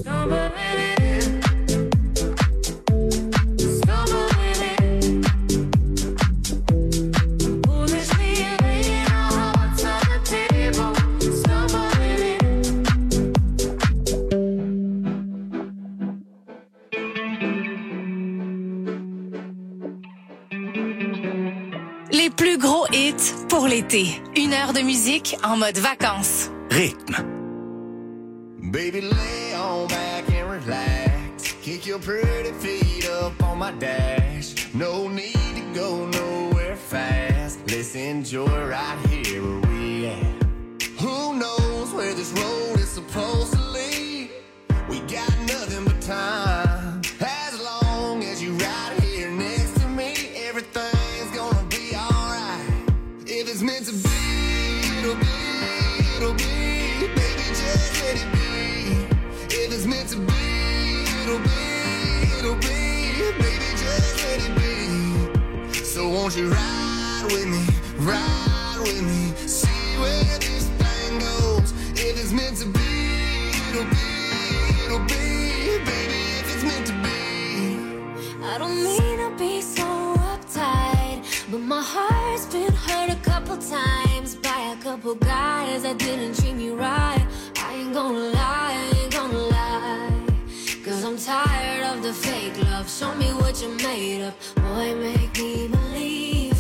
Les plus gros hits pour l'été. 1 heure de musique en mode vacances. Rythme. Baby, lay on back and relax. Kick your pretty feet up on my dash. No need to go nowhere fast. Let's enjoy right here where we at. Who knows where this road is supposed to lead? We got nothing but time. As long as you ride here next to me, everything's gonna be alright. If it's meant to be, it'll be, it'll be. Baby, just let it be. If it's meant to be, it'll be, it'll be. Baby, just let it be. So won't you ride with me, ride with me. See where this thing goes. If it's meant to be, it'll be, it'll be. Baby, if it's meant to be. I don't mean to be so uptight, but my heart's been hurt a couple times by a couple guys that didn't treat me right. I ain't gonna lie, I ain't gonna lie. Cause I'm tired of the fake love. Show me what you made of. Boy, make me believe.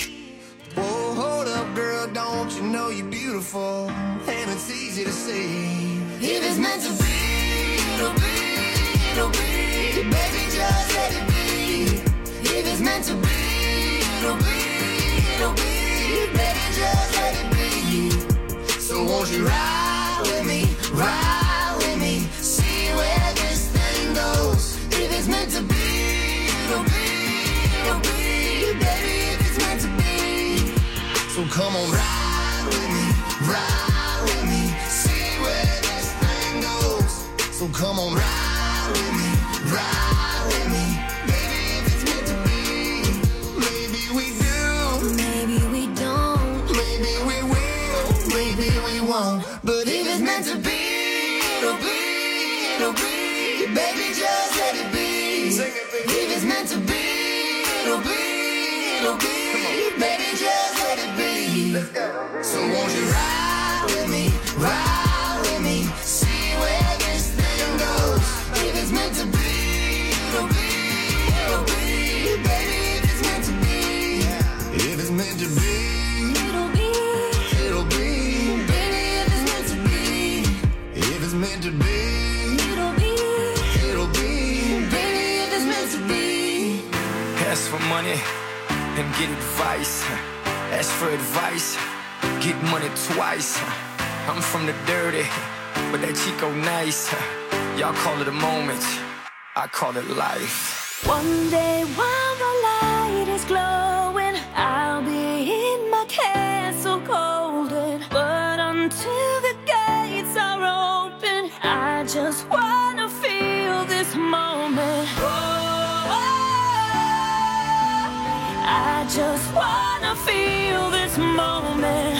Whoa, hold up, girl, don't you know you're beautiful? And it's easy to see. If it's meant to be, it'll be, it'll be. Baby, just let it be. If it's meant to be, it'll be, it'll be. Baby, just let it be. So won't you ride with me, ride with me. See where this thing goes. If it's meant to be, it'll be, it'll be. Baby, if it's meant to be. So come on, ride with me, ride with me. See where this thing goes. So come on, ride with me, ride with me. Baby, if it's meant to be. Maybe we do, Maybe we don't, maybe we will, maybe we won't. But if it's meant to be, it'll be, it'll be. Baby, just let it be. If it's meant to be, it'll be, it'll be. Baby, just let it be. Let's go. So won't you ride with me, ride with me. See where this thing goes. If it's meant to be, it'll be, it'll be. Baby, if it's meant to be, if it's meant to be, it'll be, it'll be. baby, if it's meant to be, If it's meant to be, it'll be, it'll be. baby, if it's meant to be. Ask for money and get advice. Ask for advice, get money twice. I'm from the dirty, but that Chico nice. Y'all call it a moment, I call it life. One day while the light is glowing, I'll be in my castle golden. But until the gates are open, I just wanna feel this moment. I just wanna feel this moment.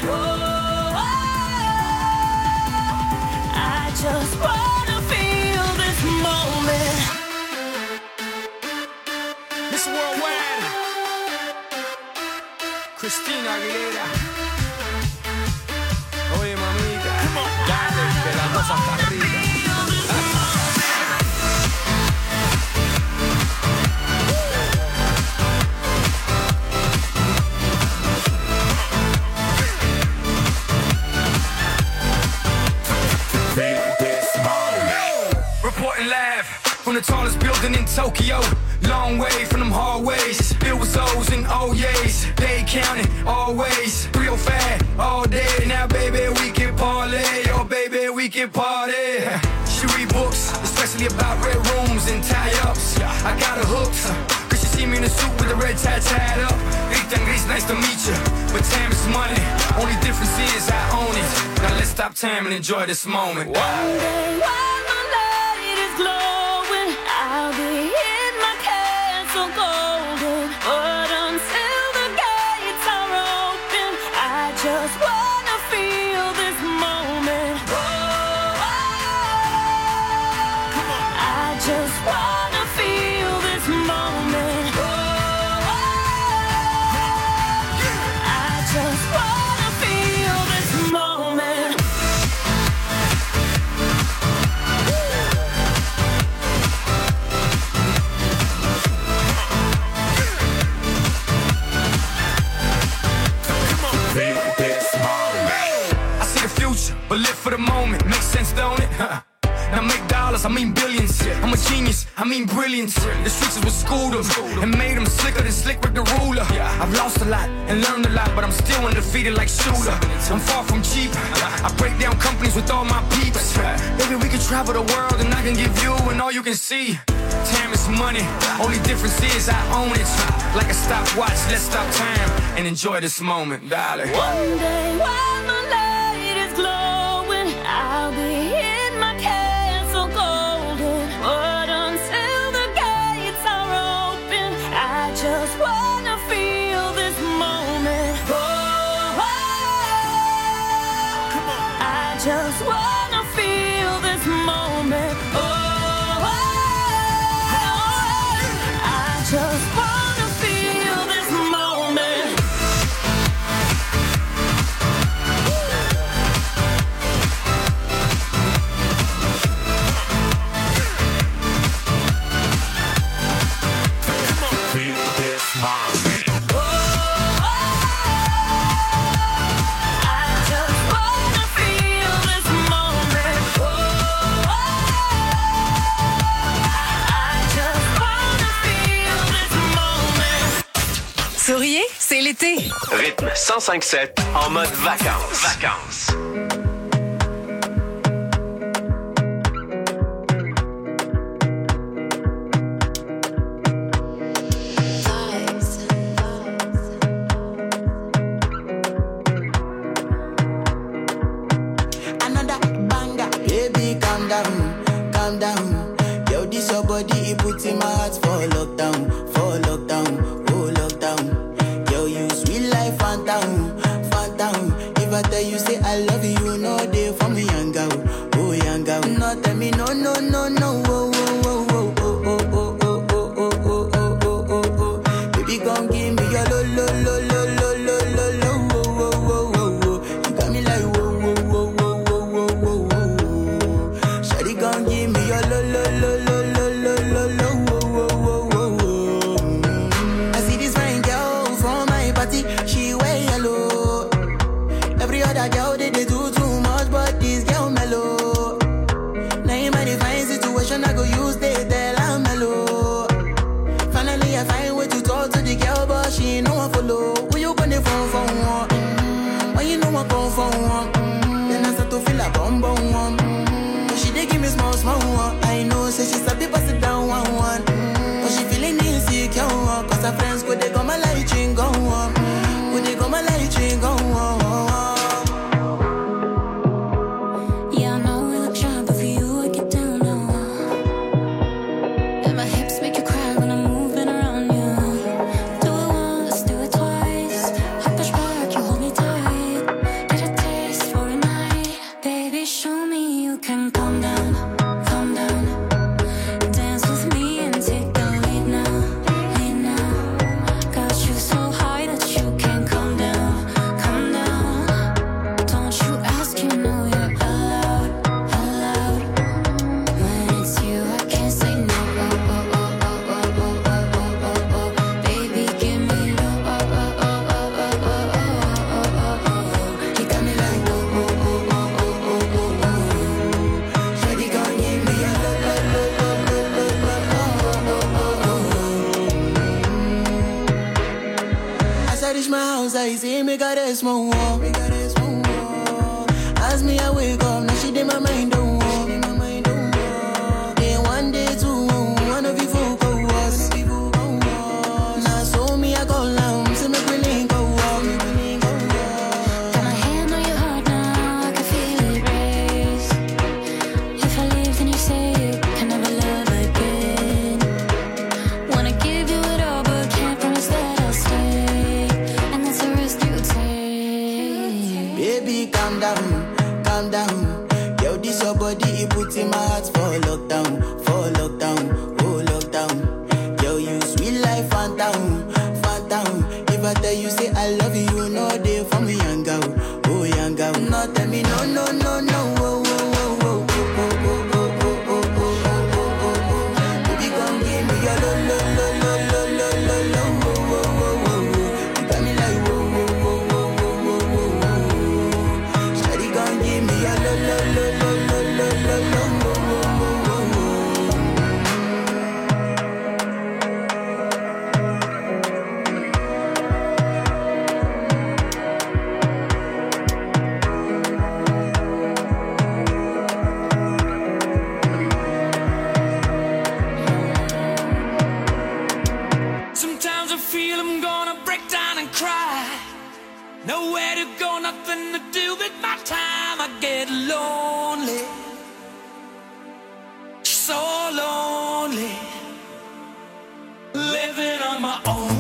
I just wanna feel this moment. Miss Worldwide, Christina Aguilera. Oye, mamita, dale, que la cosa está rica. Reporting live from the tallest building in Tokyo. Long way from them hallways. Filled with O's and O's. They counting always. 305 all day. Now, baby, we can parlay. Oh, baby, we can party. She read books, especially about red rooms and tie-ups. I got her hooked. Cause she see me in a suit with a red tie tied up. Rita and Grace, nice to meet you. But time is money. Only difference is I own it. Now let's stop time and enjoy this moment. One day while the light is glowing, I'll be in my castle golden. But until the gates are open, I just wanna feel this moment. Come on. moment. Makes sense, don't it? Now make dollars, I mean billions. I'm a genius, I mean brilliance. The streets is what schooled them and made them slicker than Slick Rick the Ruler. I've lost a lot and learned a lot, but I'm still undefeated like Shooter. I'm far from cheap. I break down companies with all my peeps. Maybe we can travel the world and I can give you and all you can see. Time is money, only difference is I own it. Like a stopwatch, let's stop time and enjoy this moment, darling. One day while my light is glowing, I'll be in my castle golden. But until the gates are open, I just wanna feel this moment. Oh, I just wanna feel this moment. Oh, I just wanna feel this moment. Feel this moment. I just wanna feel this moment. I just wanna feel this moment. Souriez, c'est l'été. Rythme 105.7 en mode vacances. Another banger. Baby, calm down, calm down. Yo, this your body, it puts in my heart for lockdown, oh lockdown. Yo, you sweet life, phantom, phantom. If I tell you, say I love you, no day for me, young girl, oh young girl. No, tell me, no, no, no, no, oh, oh, oh, oh, oh, oh, oh, oh, oh, oh, oh, oh, oh, oh. Baby, gon' give me your lo, lo, lo, lo, lo, lo, lo, lo, oh, oh, oh, oh, oh. You got me like, whoa, whoa, whoa, whoa, whoa, whoa, whoa, whoa. Shawty gon' give me your lo, lo, lo, lo, lo, lo, lo, lo, whoa, whoa, whoa, whoa. I see this fine girl from my party, she wear yellow. Every other girl they do too much, but this girl mellow. Now in my divine situation, I go use they tell I'm mellow. Finally I find way to talk to the girl, but she ain't no one follow. Who you gonna phone for one? When you know I come for one, then I start to feel a bum bum one. But she dey give me small small one. I know, say she's a bit pass it down one. But she feeling insecure, cause her friends go they come my light ring go on. Go they come my light ring go on. Yeah, I know we look shy, but for you I get down low. And my hips make you cry when I'm moving around you. Do it once, do it twice. I push back, you hold me tight. Get a taste for a night. Baby, show me you can calm down, calm down. Dance with me and take the lead now, lead now. Got you so high that you can't come down, come down. Don't you ask, you know you're allowed, allowed. When it's you, I can't say no. Oh, oh, oh, oh, oh, oh, oh, oh, oh, oh. Baby, give me low. Oh, oh, oh, oh, oh, oh, oh, oh, oh, oh. You got me like oh, oh, oh, oh, oh, oh, oh, oh. Shawty gon' give me a lo, lo, lo, lo, lo, lo, lo, oh, oh, oh, oh. As I reach my house, I see me got a small wall. As me, I wake up, now she did my mind don't walk. Then one day, two, one of you folk go was. Now so me, I go down, see me willing go walk. Got my hand on your heart now, I can feel it race. If I leave, then you say you can never love again. Wanna give you it all, but can't promise that I'll stay. And that's a risk you take. Baby, calm down, calm down. Yo, this your Nowhere to go, nothing to do with my time. I get lonely, so lonely, living on my own.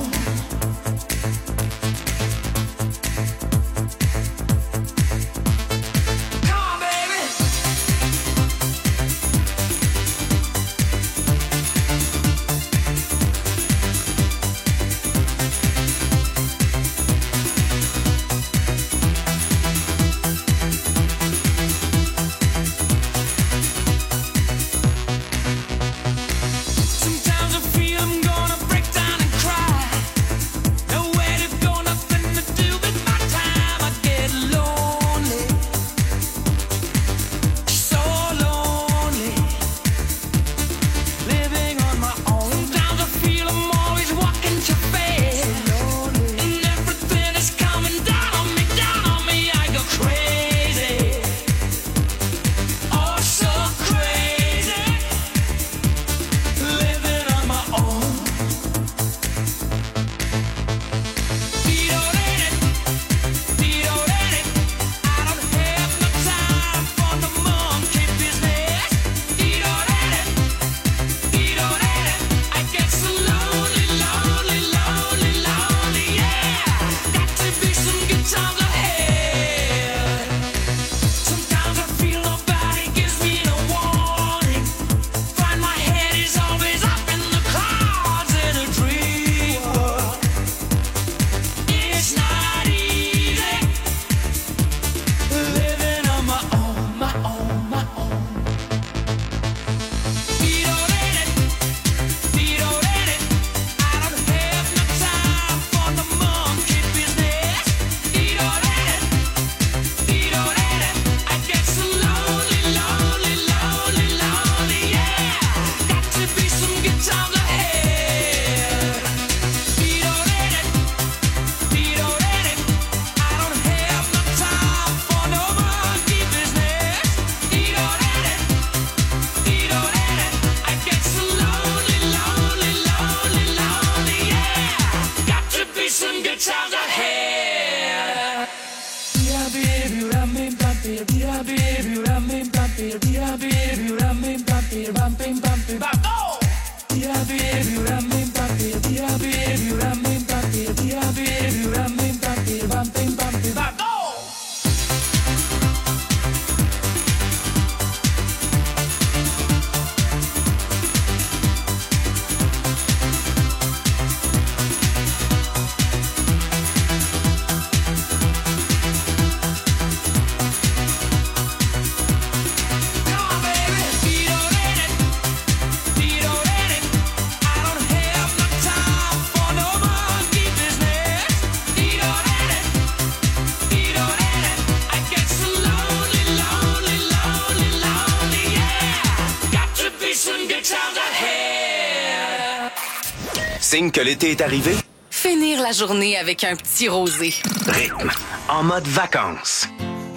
Signe que l'été est arrivé? Finir la journée avec un petit rosé. Rythme, en mode vacances.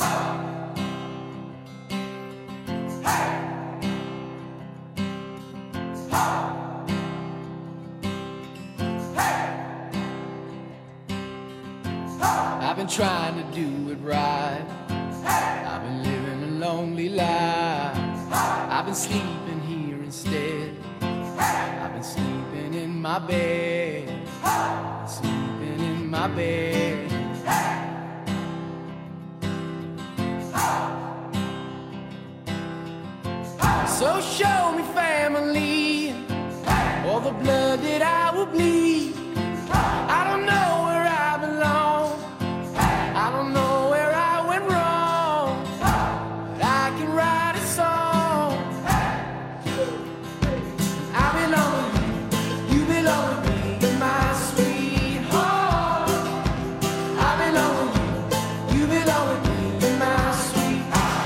I've been trying to do it right. I've been living a lonely life. I've been sleeping here instead. I've been sleeping in my bed. I've been sleeping in my bed. So show me family, all the blood that I will bleed. I don't know where I belong. I don't know where I went wrong, but I can write a song. I belong with you, you belong with me, you're my sweetheart. I belong with you, you belong with me, you're my sweetheart.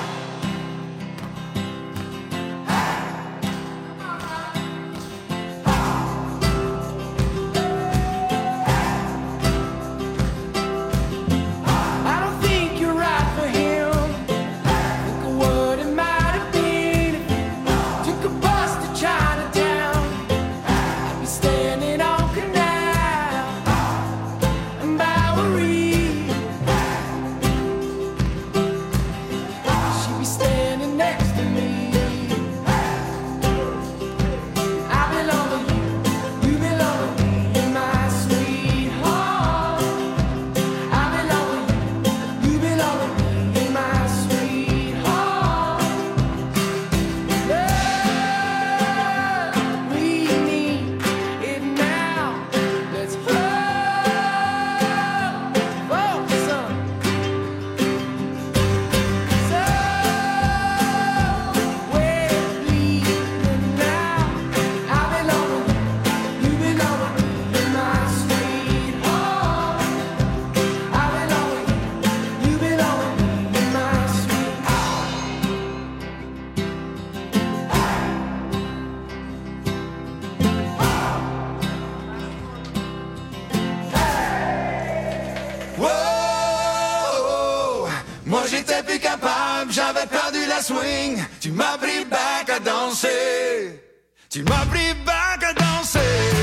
j'étais plus capable, j'avais perdu la swing. Tu m'as pris back à danser. Tu m'as pris back à danser.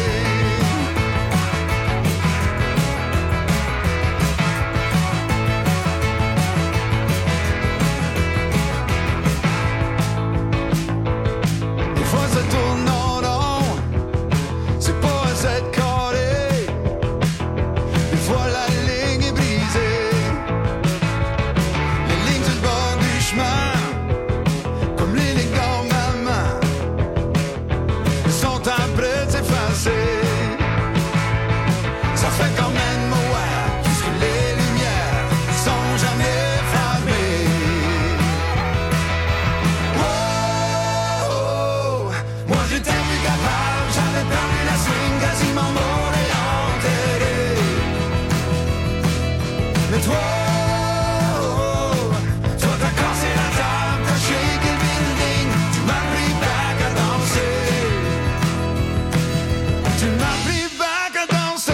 Des fois ça tourne en rond, c'est pas assez de carré. Des fois la ligne est brisée, les lignes sur le bord du chemin, comme les lignes dans ma main, sont après de s'effacer. Ça fait quand même ouais, puisque les lumières sont jamais fermées. Oh, oh, moi j'étais plus capable, j'avais perdu la swing, quasiment mort et enterré. Mais toi, toi t'as cassé la table, t'as shaké le building, tu m'as pris back à danser. Tu m'as pris back à danser.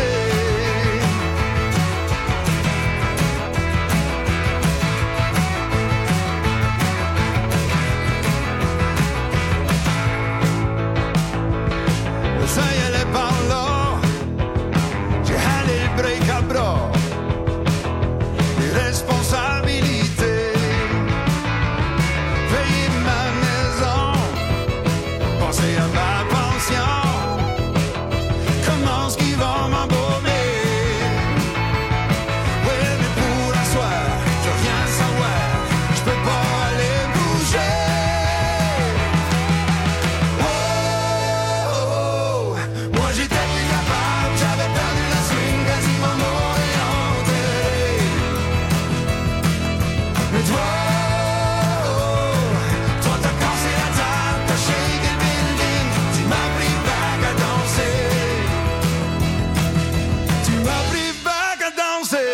Ça y allait par là, j'ai halé le break à bras. Les responsabilités, payer ma maison, penser à ma pension, comment ce qui va m'embaumer. Ouais mais pour la soirée, je viens savoir, je peux pas aller bouger. Oh, moi j'étais plus capable, j'avais perdu la swing, quasiment mort et enterré. Mais toi, toi t'as cassé la table, t'as shaké le building, tu m'as pris back à danser. Tu m'as pris back à danser.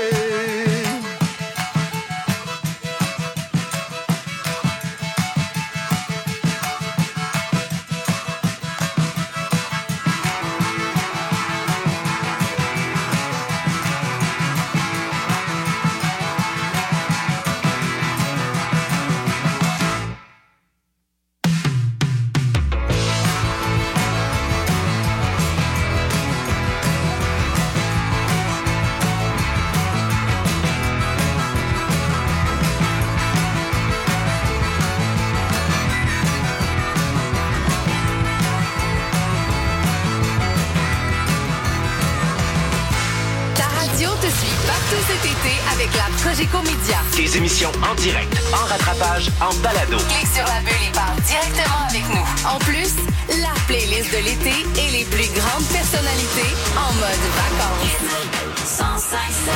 Ta radio te suit partout cet été avec la Cogeco Média. Des émissions en direct, en rattrapage, en balado. Clique sur la bulle et parle directement avec nous. En plus, la playlist de l'été et les plus grandes personnalités en mode vacances. 105.7.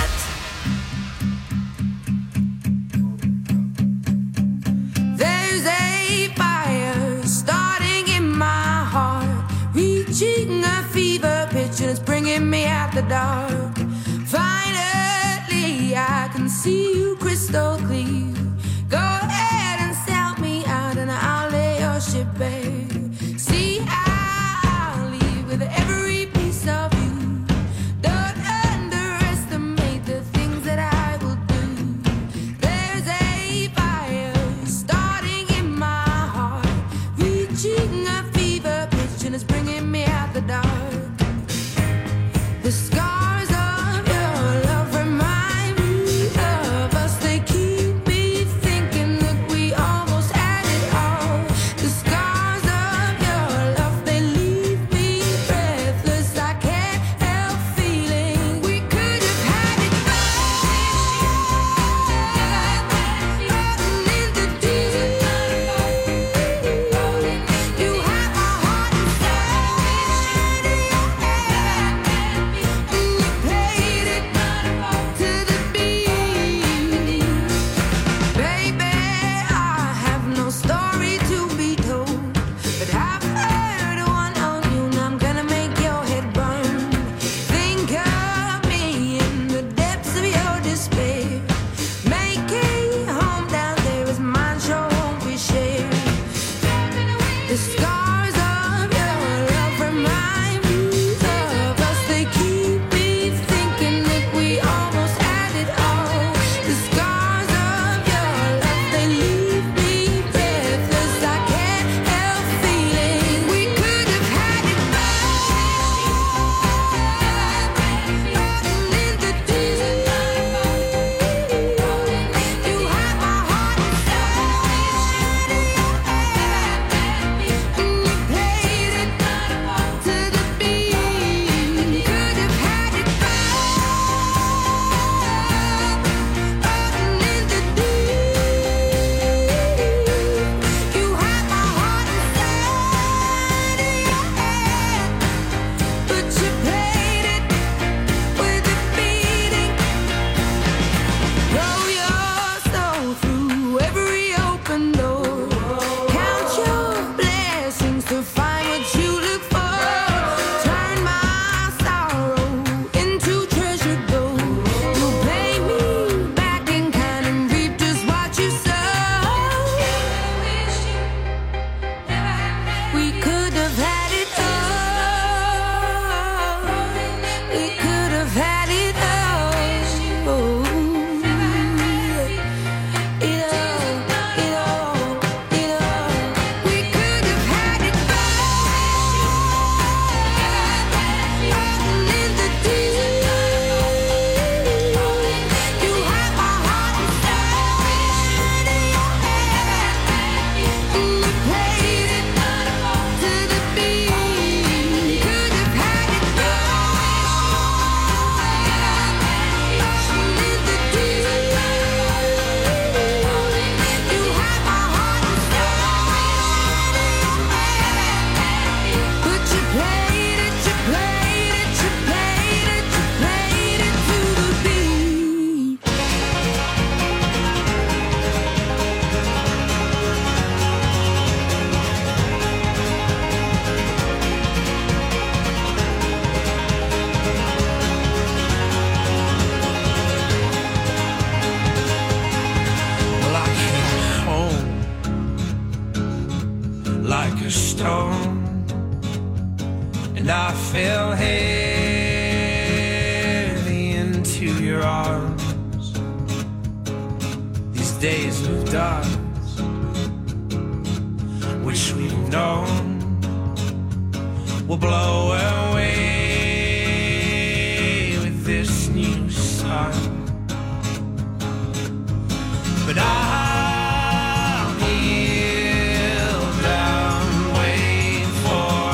There's a fire starting in my heart, reaching a fever pitch and it's bringing me out the dark. Finally, I can see you crystal clear. Go ahead and sell me out and I'll lay your ship bare. See, I'll leave with every piece of you. Don't underestimate the things that I will do. There's a fire starting in my heart, reaching a fever pitch and it's bringing me out the dark. The scars of your love remind me of us. They keep me and I fell heavy into your arms. These days of dark, which we've known, will blow away with this new sun. But I'll kneel down, wait for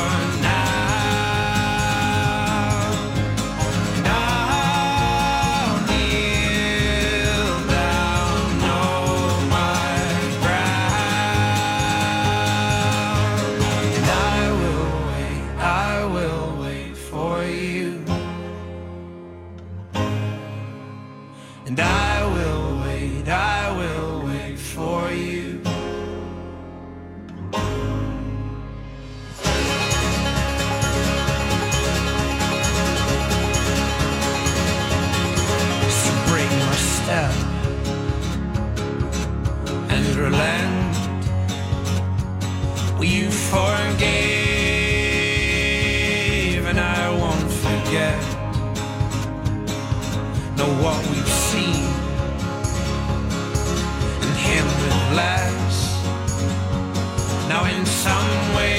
now. And I'll kneel down, know my ground. And I will wait for you. And I will wait for you. So break my step and relent. Well, you forgave and I won't forget. Know what we've seen and him with less. Now in some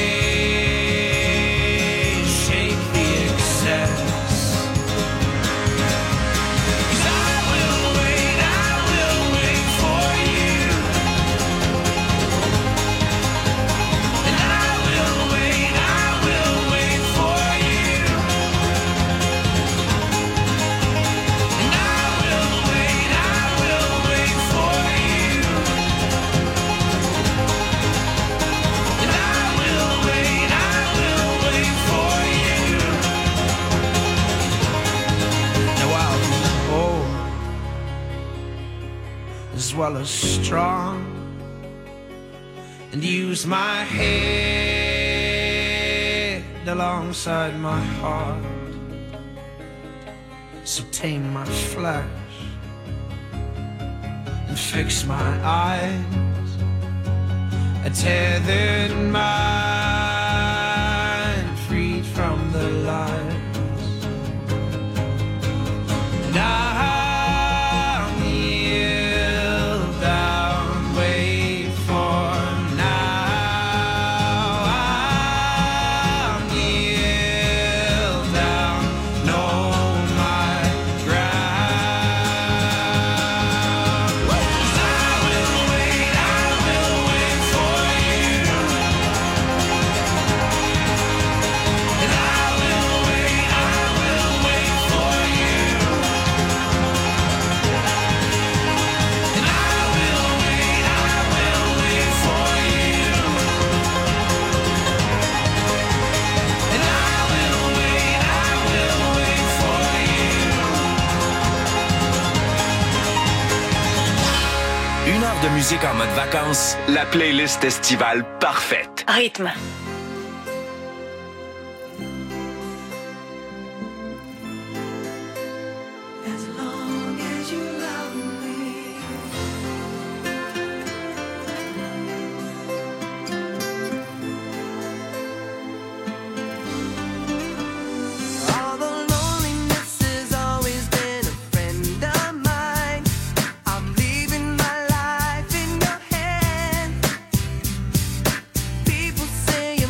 way shape the excess. 'Cause I will wait for you. And I will wait for you. And I will wait for you. And I will wait for you. Now I'll be bold as well as strong, and use my head alongside my heart. So tame my flesh and fix my eyes, a tethered mind freed from the lies. And I'll kneel down, wait for now. I'll kneel down, know my ground. 'Cause I will wait for you. And I will wait for you. And I will wait for you. And I will wait for you. Une heure de musique en mode vacances, la playlist estivale parfaite. Rythme. Although loneliness has always been a friend of mine, I'm leaving my life in your hands. People say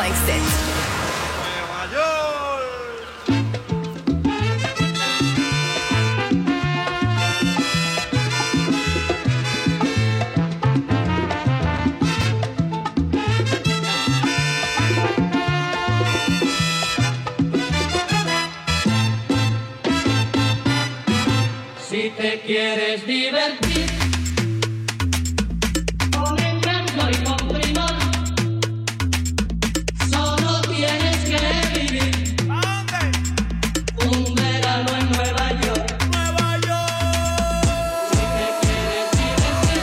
105.7. Si te quieres divertir con encanto y con primor, solo tienes que vivir un verano en Nueva York. Nueva York. Si te quieres divertir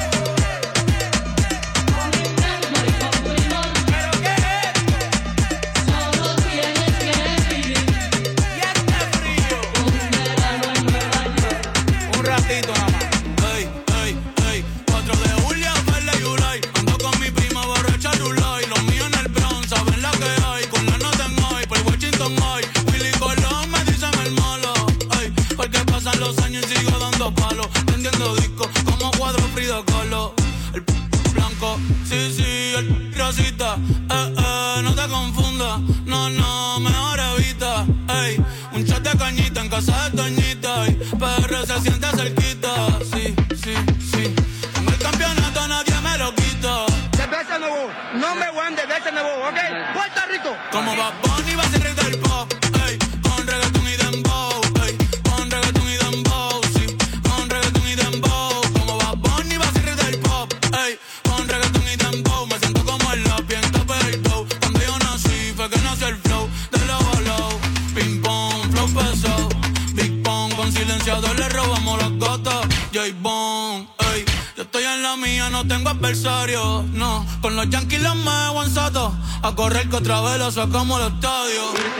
con encanto y con primor, ¿pero qué es? Solo tienes que vivir y este frío un verano en Nueva York. Un ratito nada más. Ey, ey, ey, 4 de julio, verde y July. Ando con mi prima borracha Rulay. Los míos en el Bronx, saben la que hay. Con la nota en hoy, por Washington hoy. Willy Colón me dicen el malo. Ey, porque pasan los años y sigo dando palos. Vendiendo discos como cuadro Frida Kahlo. El blanco, sí, sí, el rosita. No te confundas. No, no, mejor evita. Ey, un shot de cañita en casa de Toñita. Ey, PR se siente cerquita. Sí, sí, sí. Tengo el campeonato, nadie me lo quita. De veces nuevo, no me voy de veces nuevo, ¿ok? Puerto Rico. Como Bad Bunny va a ser rey del pop. Ey, con reggaeton y dembow. Ey, con reggaeton y dembow. Sí, con reggaeton y dembow. Como Bad Bunny va a ser rey del pop. Ey, con reggaeton y dembow. Me siento como el lápiz en tope del flow. Cuando yo nací fue que nació el flow de low a low. Ping pong, flow pesado. Big Pong, con silenciador le robamos las gotas. J-Bone, ey, yo estoy en la mía, no tengo adversario. No, con los Yankees los me hago en soto. A correr que otra vez lo sacamos al estadio.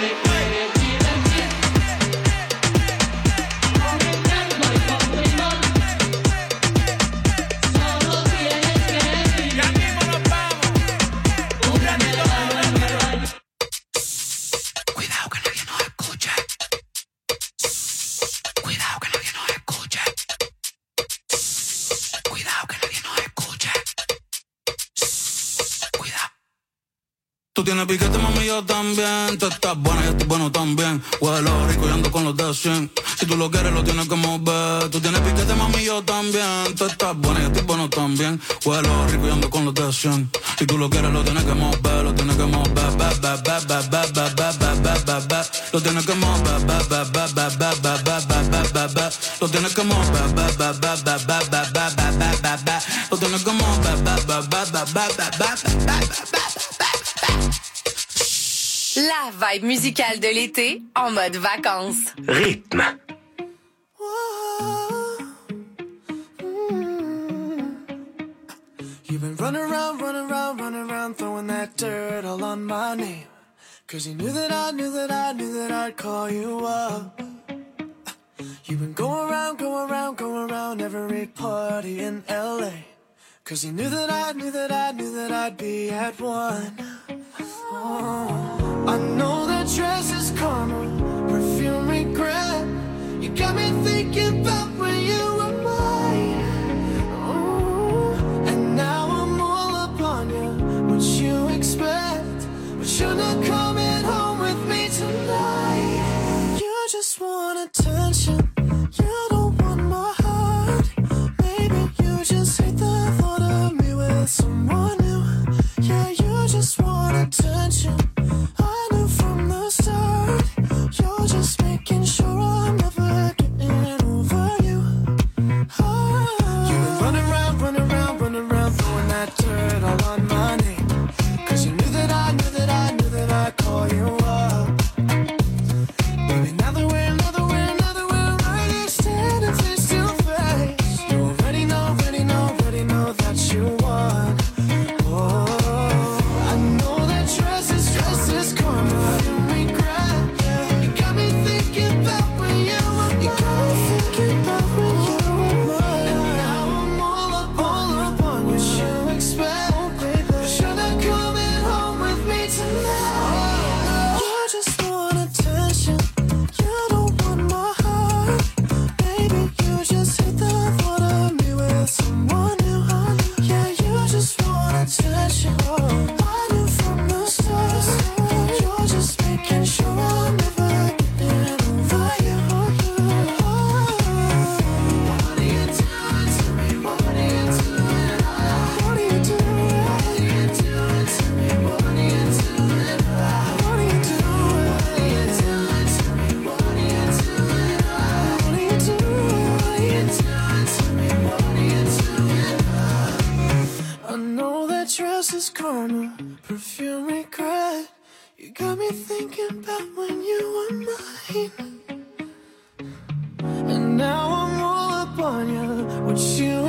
Cuidado que nadie nos escuche. Cuidado que nadie nos escuche. Cuidado que nadie nos escuche. Cuidado. Tú tienes piquete, mami, yo también. Tú estás buena, yo estoy bueno también. Huelo rico y ando con los de 100. Si tú lo quieres, lo tienes que mover. Tú tienes piquete, mami, yo también. Tú estás buena, yo estoy bueno también. Huelo rico y ando con los de 100. Si tú lo quieres, lo tienes que mover. Lo tienes que mover. Lo tienes que mover. Lo tienes que mover. Lo tienes que mover. La vibe musicale de l'été en mode vacances. Rythme. You've been running around, throwing that dirt all on my name. 'Cause you knew that I'd call you up. You've been going around every party in LA. 'Cause you knew that I'd be at one. Oh, I know that dress is karma, perfume regret. You got me thinking about when you were mine. Oh, and now I'm all upon you. What you expect? But you're not coming home with me tonight. You just want attention. You don't want my heart. Maybe you just hate the thought of me with someone new. Yeah, you just want attention. I knew from the start. You're just making sure I'm never getting over you. Oh. You've been running around, throwing that dirt all on my name. 'Cause you knew that I'd call you up. Baby, now that we're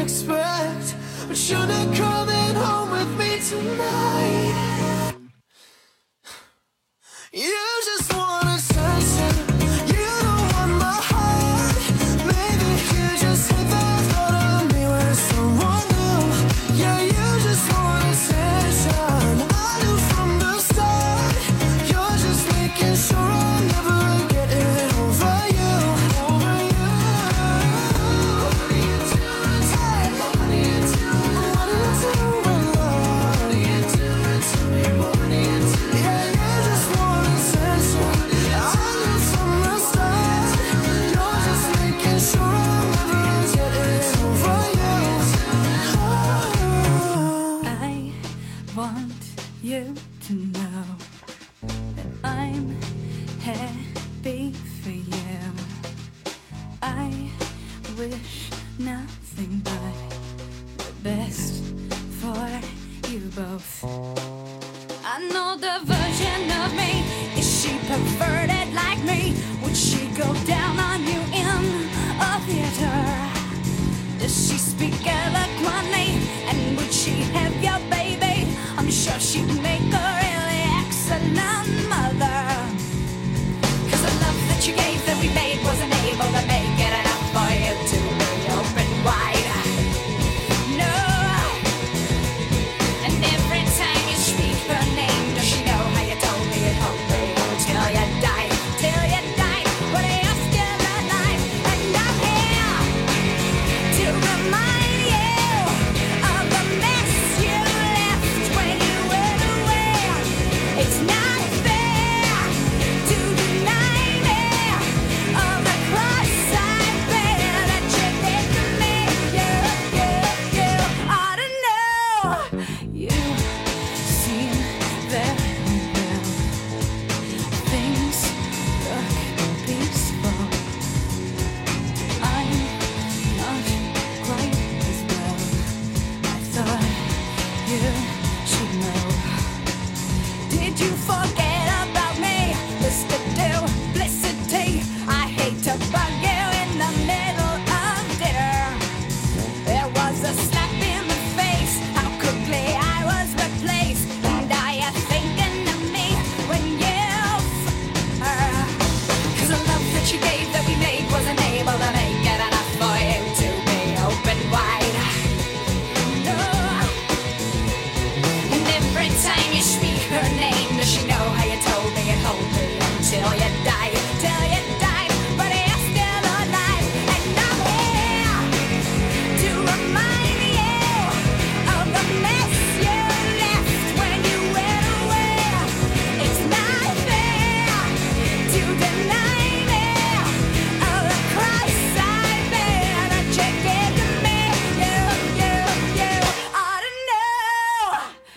expect, but you're not coming home with me tonight. You just want attention, you don't want my heart. Maybe you just hate the thought of me with someone new. Yeah, you just want attention. I knew from the start, you're just making sure I'll never get it over you. Over you. What are you doing? Hey, what are you doing? What are you doing, love? What are you doing to me? What are you doing? Yeah, you just want attention. I knew from the start, you're just making sure I'll never get it over you. I want you to know that I'm happy for you. I wish nothing but the best for you both. I know the version of me. Is she perverted like me? Would she go down on you in a theater? Does she speak eloquently? And would she have your baby? I'm sure she'd make a really excellent mother. 'Cause the love that you gave that we made wasn't able to make it enough for you to be open wide. No. And every time you speak her name, does she know how you told me it won't be till you died? Till you died, but you're still alive. And I'm here to remind you of the mess you left when you went away. It's not fair to deny me of the cross I bear that you did to me. You ought to know. You seem very well. Things look peaceful. I'm not quite as well. I thought you should know. Did you forget about me, Mr. Duplicity? I hate to bug you in the middle of dinner. There was a slap in the face, how quickly I was replaced. And are you thinking of me when you her? 'Cause the love that you gave that we made wasn't able to make it enough for you to be open wide. No. And every time you speak her name, does she know how you told me it won't be until you died? Till you died, but you're still alive. And I'm here to remind you of the mess you left when you went away. It's not fair to deny me of the cross I bear that you gave to me. You ought to know.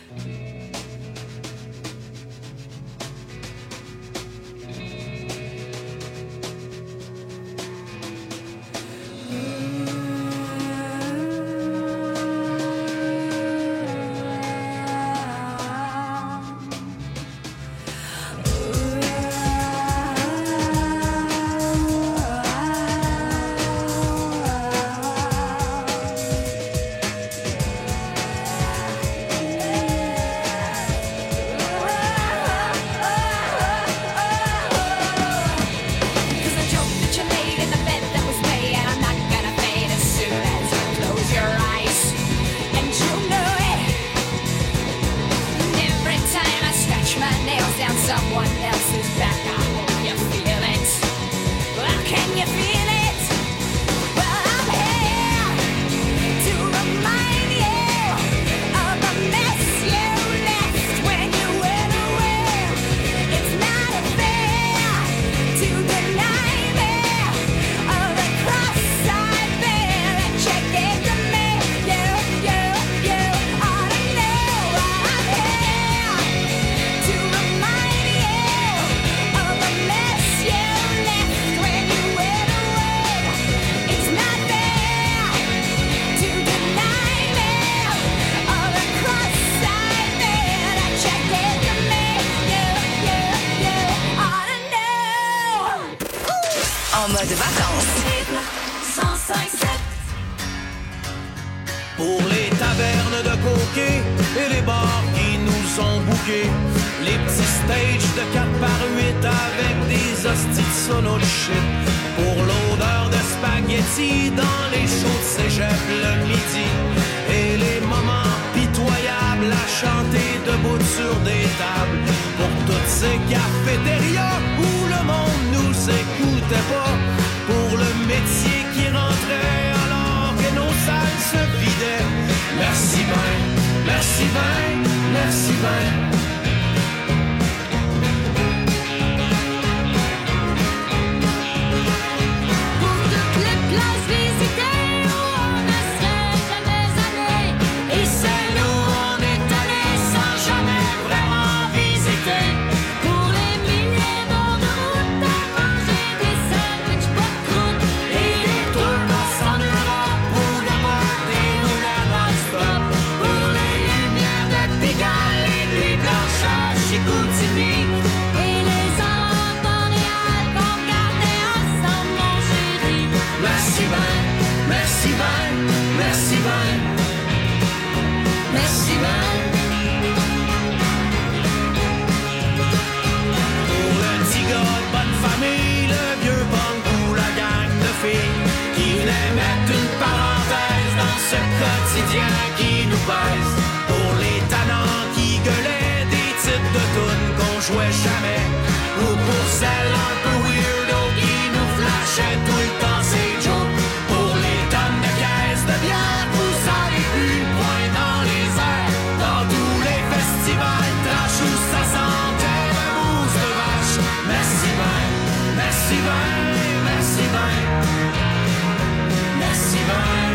Cause the joke that you laid in the bed that was made, and I'm not gonna fade as soon as you close your eyes. And you know it. And every time I scratch my nails down someone else's back, I hope you feel it. Well, can you feel it? Well, I'm here to remind you of the mess you left when you went away. It's not fair to deny me of the cross I bear that you gave to me. You ought to know. I'm here to remind you of the mess you left when you went away. It's not fair to deny me of the cross I bear that you gave to me. You ought to know. En mode vacances. Rythme 105.7. Pour les tavernes de coquets et les bars qui nous ont bouqués. Les petits stages de 4x8 avec des hosties de sono de shit. Pour l'odeur de spaghetti dans les shows de cégep le midi. Et les moments pitoyables à chanter debout sur des tables. Pour toutes ces cafétérias où le monde nous écoutait pas. Pour le métier qui rentrait alors que nos salles se vidaient. Merci ben, merci ben, merci ben. Quotidien qui nous baise. Pour les tannants qui gueulaient des titres de tunes qu'on jouait jamais. Ou pour celles un peu weirdo qui nous flashaient tout le temps ces jokes. Pour les tonnes de caisses de bière, vous savez plus point dans les airs. Dans tous les festivals trash où ça sentait la mousse de vache. Merci ben, merci ben, merci ben. Merci ben.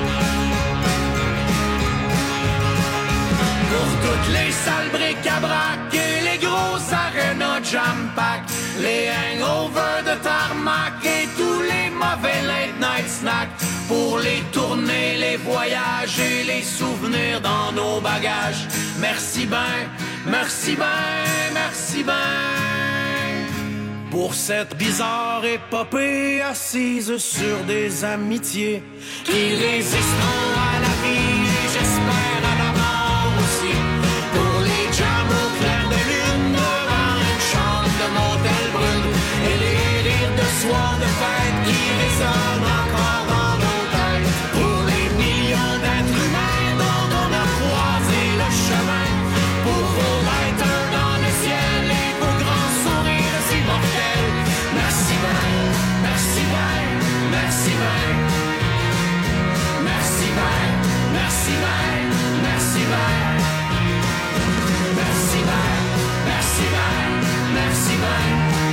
Pour toutes les salles bric-à-brac et les grosses arénas jam-pack, les hangovers de tarmac et tous les mauvais late-night snacks. Pour les tournées, les voyages et les souvenirs dans nos bagages. Merci ben, merci ben, merci ben. Pour cette bizarre épopée assise sur des amitiés qui résisteront à la vie et j'espère à la mort aussi. Pour les jams au clair de lune devant une chambre de motel brune et les rires de soir de fête qui résonnent encore dans nos têtes. Pour les millions d'êtres humains dont on a croisé le chemin. Pour vos lighters dans le ciel et vos grands sourires immortels. Merci ben, merci ben, merci ben. Merci ben, merci ben, merci ben. Merci ben, merci ben, merci ben.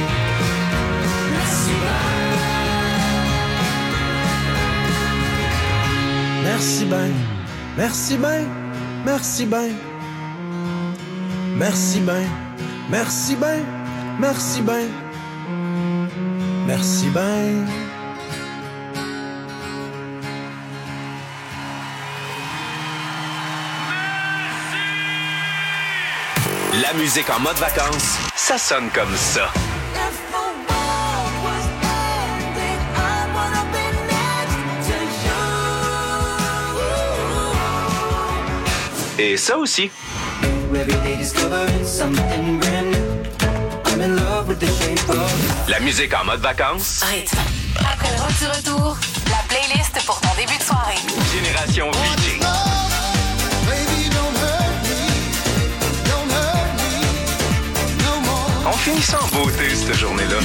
Merci ben. Merci ben, merci ben, merci ben. Merci ben, merci ben, merci ben. Merci ben. La musique en mode vacances, ça sonne comme ça. Et ça aussi. La musique en mode vacances. Rythme. Après le rock du retour, la playlist pour ton début de soirée. Génération VJ. On finit ça en beauté, cette journée-là.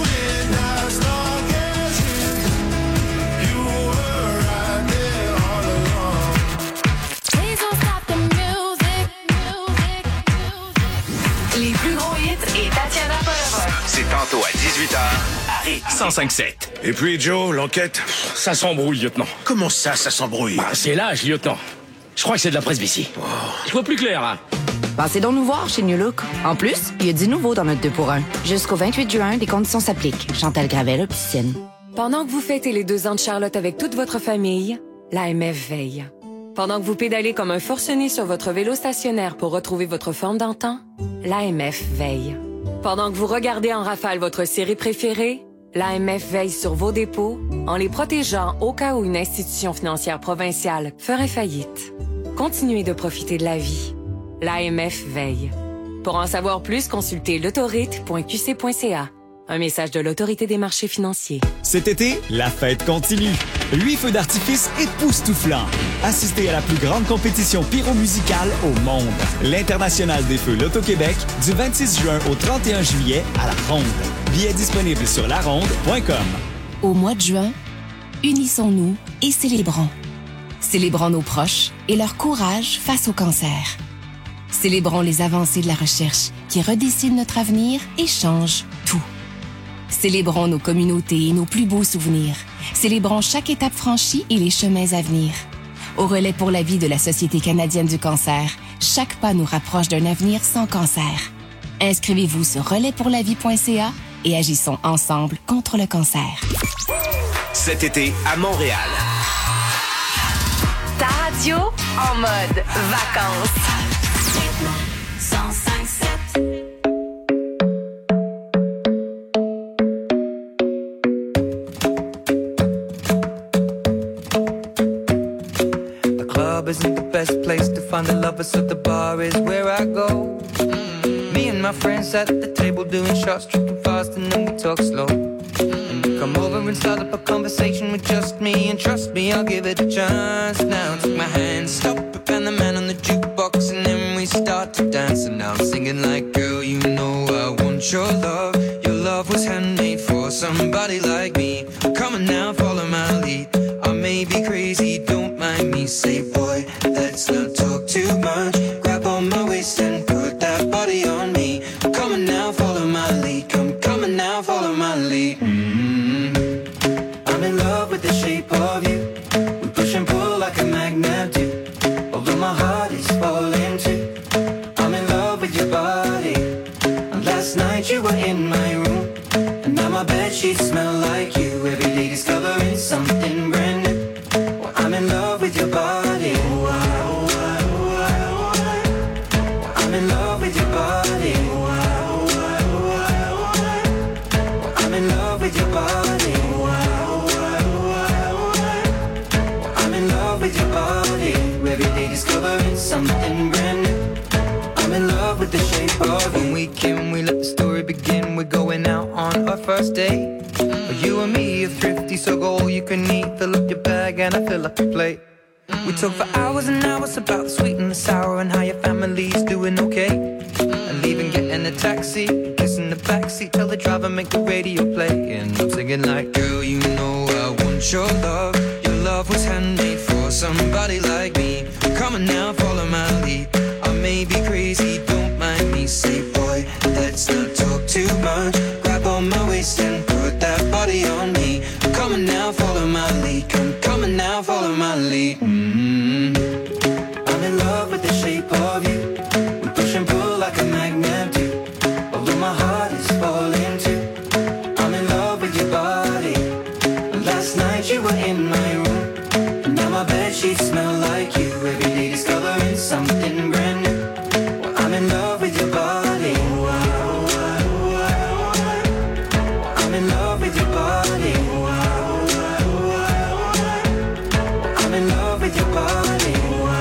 Les plus gros hits et Tatiana Poleroy. C'est tantôt à 18h à Rythme 105.7. Et puis, Joe, l'enquête, ça s'embrouille, lieutenant. Comment ça s'embrouille? Bah, c'est l'âge, lieutenant. Je crois que c'est de la presbytie. Oh. Je vois plus clair, là. Passez donc nous voir chez New Look. En plus, il y a 10 nouveaux dans notre 2-pour-1. Jusqu'au 28 juin, des conditions s'appliquent. Chantal Gravel, Opticienne. Pendant que vous fêtez les 2 ans de Charlotte avec toute votre famille, l'AMF veille. Pendant que vous pédalez comme un forcené sur votre vélo stationnaire pour retrouver votre forme d'antan, l'AMF veille. Pendant que vous regardez en rafale votre série préférée, L'AMF veille sur vos dépôts en les protégeant au cas où une institution financière provinciale ferait faillite. Continuez de profiter de la vie. L'AMF veille. Pour en savoir plus, consultez l'autorite.qc.ca. Un message de l'Autorité des marchés financiers. Cet été, la fête continue. 8 feux d'artifice époustouflants. Assistez à la plus grande compétition pyromusicale au monde. L'International des feux Loto-Québec, du 26 juin au 31 juillet à La Ronde. Billets disponibles sur laronde.com. Au mois de juin, unissons-nous et célébrons. Célébrons nos proches et leur courage face au cancer. Célébrons les avancées de la recherche qui redessinent notre avenir et changent tout. Célébrons nos communautés et nos plus beaux souvenirs. Célébrons chaque étape franchie et les chemins à venir. Au relais pour la vie de la Société canadienne du cancer, chaque pas nous rapproche d'un avenir sans cancer. Inscrivez-vous sur relaispourlavie.ca et agissons ensemble contre le cancer. Cet été à Montréal. Ta radio en mode vacances. 105.7. The club isn't the best place to find the lovers, so the bar is where I go. Me and my friends at the table doing shots, tripping fast, and then we talk slow. And you come over and start up a conversation with just me, and trust me, I'll give it a chance. Now take my hand, stop it, and the man on the jukebox, and then we start to dance. And now I'm singing like, girl, you know I want your love. Your love was handmade for somebody like me. Come on now, follow my lead. I may be crazy, don't mind me. Say, boy, let's not talk too much. Grab on my waist and put that body on me. Come on now, follow my lead. Come on now, follow my lead. I'm in love with the shape of you. We push and pull like a magnet do. Although my heart is falling too. I'm in love with your body. And last night you were in my room. And now my bedsheets smell like you. Every day discovering something brand new. Well, I'm in love with your body. I'm in love with your body. I'm in love with your body. I'm in love with your body. Every day discovering something brand new. I'm in love with the shape of you. When we came, we let the story begin. We're going out on our first date. You and me are thrifty, so go all you can eat. Fill up your bag and I fill up your plate. We talk for hours and hours about the sweet and the sour and how your family's doing okay. And leaving, getting a taxi, kissing the backseat, tell the driver make the radio play. And I'm singing like, girl, you know I want your love. Your love was handmade for somebody like me. Come on now, follow my lead. I may be crazy, don't mind me. Say, boy, let's not talk too much. Grab on my waist and put that body on me. Come on now, follow my lead. Come on now, follow my lead. I'm in love with the shape of you. We push and pull like a magnet do. Although my heart is falling too. I'm in love with your body. Last night you were in my room. And now my bedsheets smell like you. Every day discovering something brand new. Well, I'm in love with your body. I'm in love with your body. I'm in love with your body.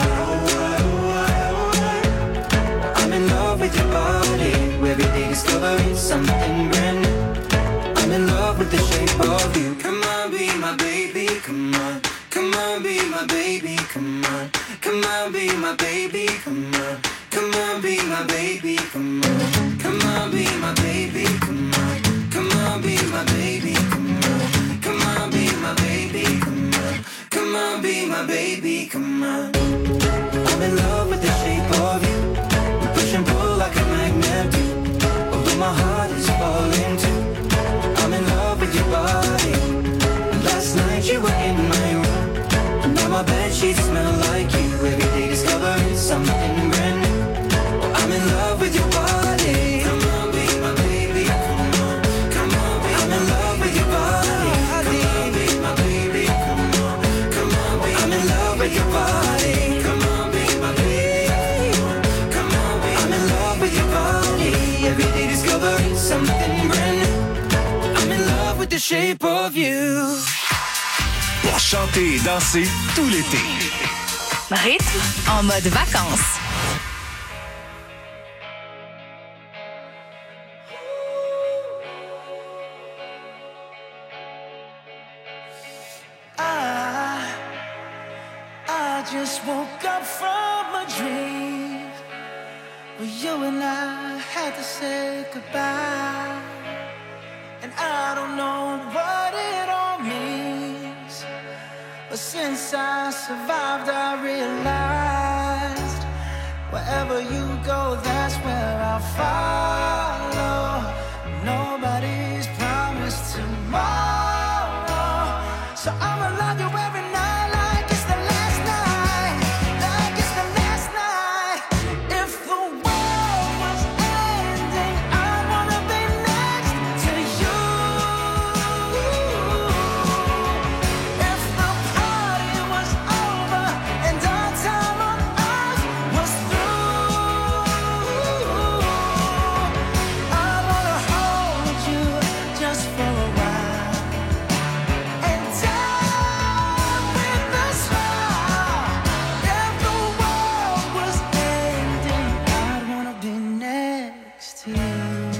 I'm in love with your body. Every day discovering something brand new. I'm in love with the shape of you. Come on, be my baby, come on. Come on, be my baby, come on. Come on, be my baby, come on. Come on, be my baby, come on. Come on, be my baby, come on. Come on, be my baby, come on. Come on, be my baby, come on. Come on, be my baby, come on. I'm in love with the shape of you. We push and pull like a magnet do. Although my heart is falling too. I'm in love with your body. Last night you were in my room. Now my bedsheets smell like you. Every day discovering something brand new. I'm in love with your body. Come on, be my baby. Come on, come on, be. I'm in love with your body. Come on, be my baby. Come on, come on, be. I'm in love with your body. Come on, be my baby. Come on, be. I'm in love with your body. Every day discovering something brand new. I'm in love with the shape of you. Pour chanter et danser tout l'été. Rythme en mode vacances. I just woke up from a dream where you and I had to say goodbye. And I don't know what it all means, but since I survived I realized wherever you go, that's where I'll follow. Nobody's promised tomorrow, so I'ma love you every night like it's the last night, like it's the last night. If the world was ending, I wanna be next to you. If the party was over and our time on earth was through, I wanna hold you just for a while and die with a smile. If the world was ending, I'd wanna be next to you.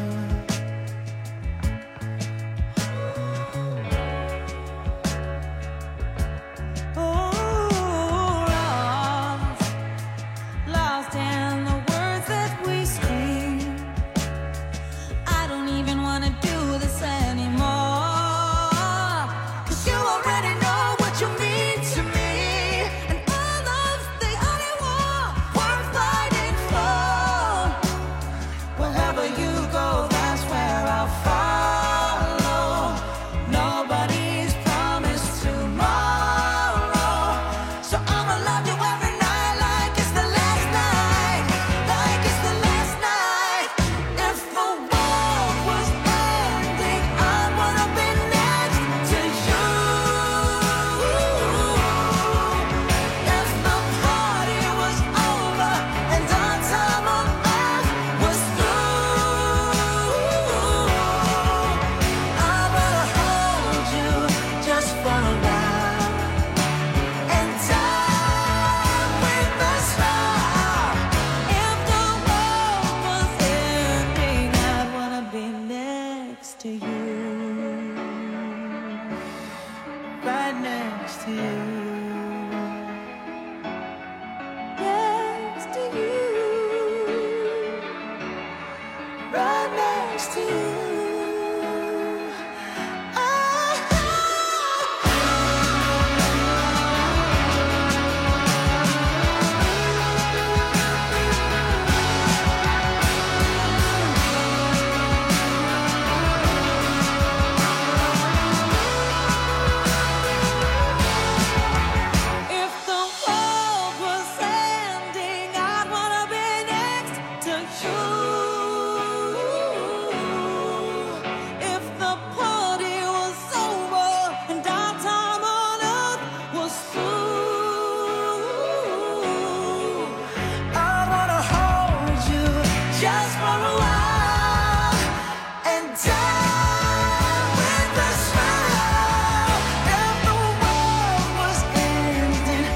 Lost in the words that we scream. I don't even wanna do this anymore, 'cause you already know what you mean to me, and all love's the only war worth fighting for. Wherever you go, that's where I'll follow. Nobody's promised tomorrow, so I'ma love you every night like it's the last night, like it's the last night. If the world was ending, I wanna be next to you. If the party was over and our time on earth was through, I wanna hold you just for a while and die with a smile. If the world was ending, I'd wanna be next to you, Right next to you. next to you. Right next to you. If the world was ending, I'd wanna be next to you. If the party was over and our time on earth was through, I wanna hold you just for a